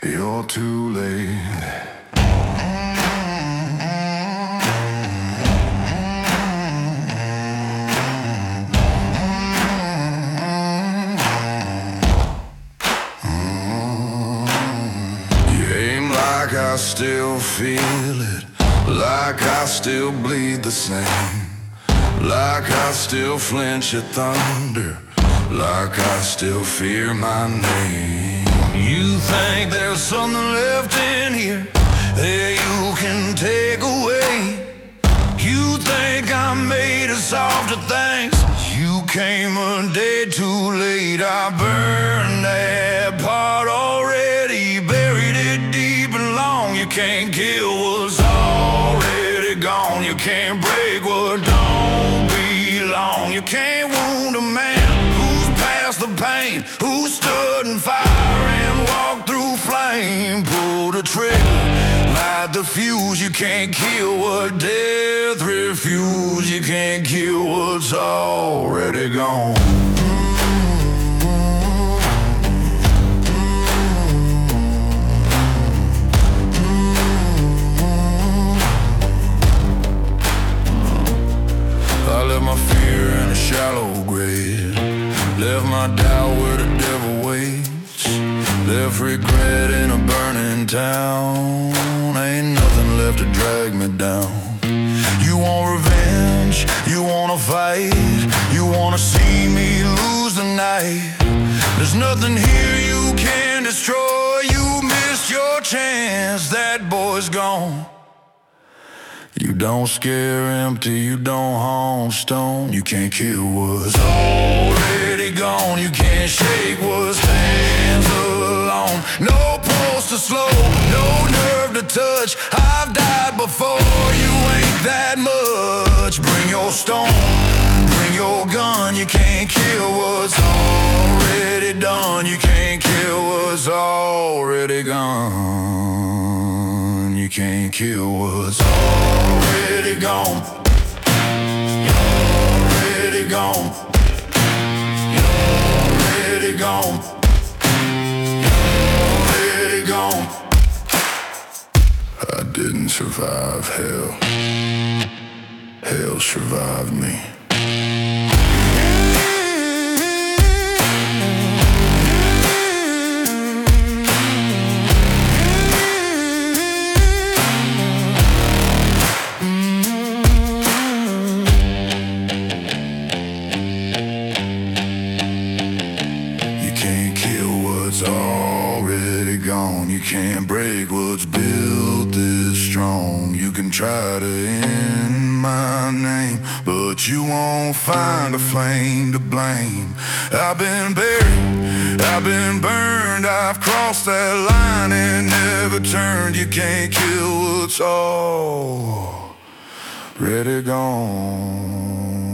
You're too late. You aim like I still feel it, like I still bleed the same, like I still flinch at thunder, like I still fear my name. You think there's something left in here that you can take away. You think I'm made of softer things. You came a day too late. I burned that part already, buried it deep and long. You can't kill what's already gone. You can't break what don't belong. You can't wound a man who's past the pain, who stood in fire and walked through flame. Pull the trigger, light the fuse. You can't kill what death refused. You can't kill what's already gone. I left my fear in a shallow grave, left my doubt where the devil waits, left regret in a burning town. Ain't nothing left to drag me down. You want revenge, you wanna fight, you wanna see me lose the night. There's nothing here you can destroy. You missed your chance, that boy's gone. You don't scare empty, you don't haunt stone. You can't kill what's already gone. You can't shake what stands alone. No pulse to slow, no nerve to touch. I've died before, you ain't that much. Bring your stone, bring your gun. You can't kill what's already done. You can't kill what's already gone. You can't kill what's already gone. You're already gone. You're already gone. You're already gone. I didn't survive hell. Hell survived me. Already gone. You can't break what's built this strong. You can try to end my name, but you won't find a flame to blame. I've been buried, I've been burned, I've crossed that line and never turned. You can't kill what's already gone.